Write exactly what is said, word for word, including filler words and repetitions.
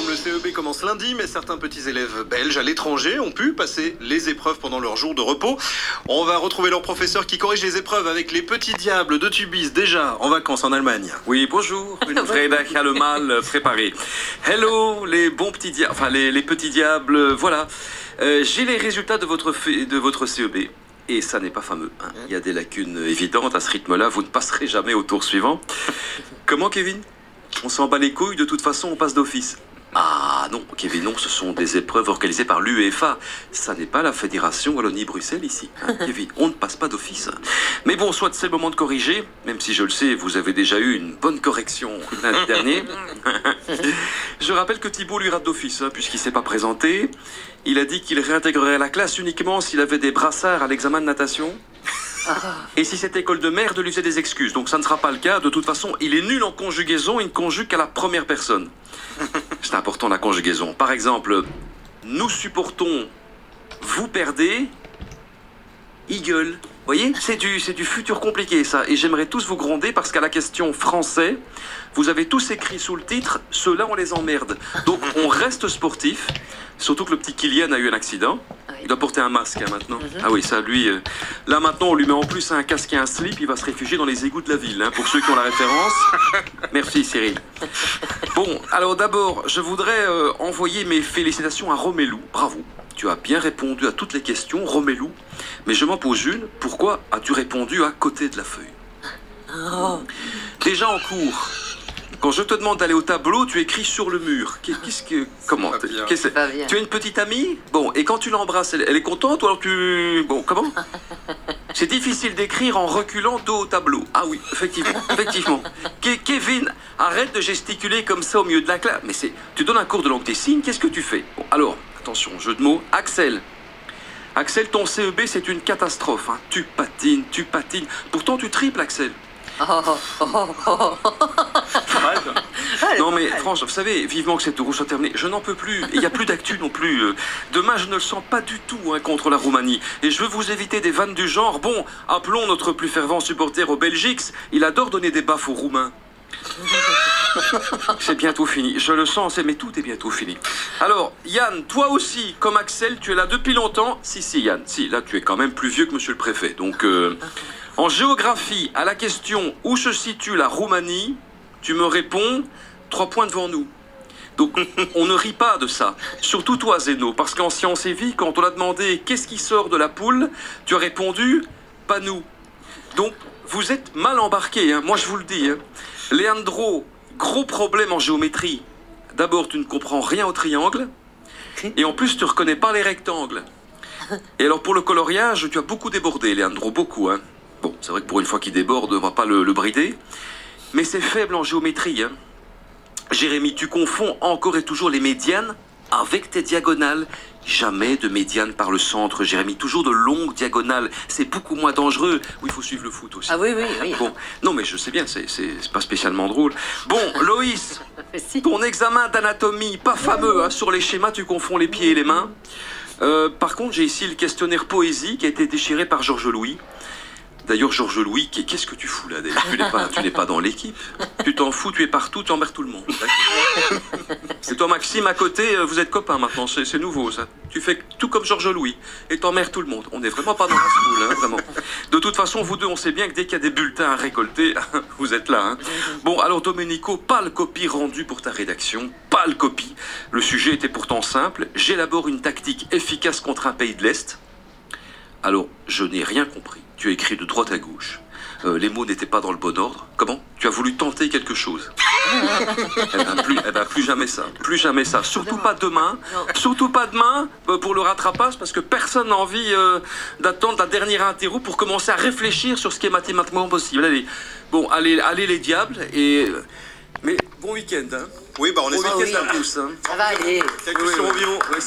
le C E B commence lundi, mais certains petits élèves belges à l'étranger ont pu passer les épreuves pendant leur jour de repos. On va retrouver leur professeur qui corrige les épreuves avec les petits diables de Tubis, déjà en vacances en Allemagne. Oui, bonjour, une Freitag mal préparée. Hello, les bons petits diables, enfin les, les petits diables, voilà. Euh, J'ai les résultats de votre, de votre C E B. Et ça n'est pas fameux. Hein. Il y a des lacunes évidentes. À ce rythme-là, vous ne passerez jamais au tour suivant. Comment, Kevin? On s'en bat les couilles, de toute façon, on passe d'office. Ah non, Kevin, non, ce sont des épreuves organisées par l'UEFA. Ça n'est pas la Fédération Wallonie-Bruxelles ici. Hein, Kevin, on ne passe pas d'office. Mais bon, soit c'est le moment de corriger, même si je le sais, vous avez déjà eu une bonne correction lundi dernier. Je rappelle que Thibaut lui rate d'office, hein, puisqu'il ne s'est pas présenté. Il a dit qu'il réintégrerait la classe uniquement s'il avait des brassards à l'examen de natation. Et si cette école de merde lui faisait des excuses. Donc ça ne sera pas le cas. De toute façon, il est nul en conjugaison. Il ne conjugue qu'à la première personne. C'est important la conjugaison. Par exemple, nous supportons, vous perdez, Eagle. Vous voyez, c'est du, c'est du futur compliqué ça. Et j'aimerais tous vous gronder parce qu'à la question français, vous avez tous écrit sous le titre, ceux-là on les emmerde. Donc on reste sportif. Surtout que le petit Kylian a eu un accident. Il doit porter un masque hein, maintenant. Mm-hmm. Ah oui, ça lui... Euh... Là maintenant on lui met en plus un casque et un slip. Il va se réfugier dans les égouts de la ville. Hein, pour ceux qui ont la référence. Merci Cyril. Bon, alors d'abord, je voudrais euh, envoyer mes félicitations à Romelu. Bravo. Tu as bien répondu à toutes les questions, Romelu. Mais je m'en pose une. Pourquoi as-tu répondu à côté de la feuille? Oh. Déjà en cours, quand je te demande d'aller au tableau, tu écris sur le mur. Qu'est-ce que... Comment qu'est-ce, Tu as une petite amie? Bon, et quand tu l'embrasses, elle, elle est contente ou alors tu... Bon, comment? C'est difficile d'écrire en reculant dos au tableau. Ah oui, effectivement, effectivement. Ke- Kevin, arrête de gesticuler comme ça au milieu de la classe. Mais c'est... Tu donnes un cours de langue des signes, qu'est-ce que tu fais? Bon, alors, attention, jeu de mots. Axel. Axel, ton C E B, c'est une catastrophe. Hein. Tu patines, tu patines. Pourtant, tu triples, Axel. Oh, oh, oh, oh. Non mais franchement, vous savez, vivement que cette rouge soit terminée, je n'en peux plus, il n'y a plus d'actu non plus. Demain je ne le sens pas du tout hein, contre la Roumanie. Et je veux vous éviter des vannes du genre, bon, appelons notre plus fervent supporter au Belgique, il adore donner des baffes aux Roumains. C'est bientôt fini, je le sens, mais tout est bientôt fini. Alors, Yann, toi aussi, comme Axel, tu es là depuis longtemps. Si, si, Yann, si, là tu es quand même plus vieux que monsieur le préfet, donc... Euh... En géographie, à la question « Où se situe la Roumanie ?» tu me réponds « Trois points devant nous ». Donc, on ne rit pas de ça. Surtout toi, Zeno, parce qu'en sciences et vie, quand on a demandé « Qu'est-ce qui sort de la poule ?» tu as répondu « Pas nous ». Donc, vous êtes mal embarqué, hein. Moi je vous le dis. Hein. Leandro, gros problème en géométrie. D'abord, tu ne comprends rien au triangle, et en plus, tu ne reconnais pas les rectangles. Et alors, pour le coloriage, tu as beaucoup débordé, Leandro, beaucoup, hein. Bon, c'est vrai que pour une fois qu'il déborde, on ne va pas le, le brider. Mais c'est faible en géométrie. Hein. Jérémy, tu confonds encore et toujours les médianes avec tes diagonales. Jamais de médiane par le centre, Jérémy. Toujours de longues diagonales. C'est beaucoup moins dangereux. Oui, il faut suivre le foot aussi. Ah oui, oui, oui. Bon, non, mais je sais bien, c'est, c'est, c'est pas spécialement drôle. Bon, Loïs, si. Ton examen d'anatomie, pas fameux. Hein, sur les schémas, tu confonds les pieds et les mains. Euh, par contre, j'ai ici le questionnaire poésie qui a été déchiré par Georges Louis. D'ailleurs, Georges Louis, qu'est-ce que tu fous là? Tu n'es pas, tu n'es pas dans l'équipe. Tu t'en fous, tu es partout, tu emmerdes tout le monde. Et toi, Maxime, à côté, vous êtes copains maintenant, c'est, c'est nouveau ça. Tu fais tout comme Georges Louis et t'emmerdes tout le monde. On n'est vraiment pas dans la school, hein, vraiment. De toute façon, vous deux, on sait bien que dès qu'il y a des bulletins à récolter, vous êtes là. Hein. Bon, alors Domenico, pas le copie rendu pour ta rédaction, pas le copie. Le sujet était pourtant simple. J'élabore une tactique efficace contre un pays de l'Est. Alors, je n'ai rien compris. Tu as écrit de droite à gauche. Euh, les mots n'étaient pas dans le bon ordre. Comment? Tu as voulu tenter quelque chose. Eh ben, plus, eh ben, plus jamais ça. Plus jamais ça. Surtout pas demain. Surtout pas demain euh, pour le rattrapage, parce que personne n'a envie euh, d'attendre la dernière interro pour commencer à réfléchir sur ce qui est mathématiquement possible. Allez, bon, allez, allez les diables. Et... Mais bon week-end. Hein. Oui, bah on bon est week-end oui. à tous. Hein. Ça va aller. Quelques survivants.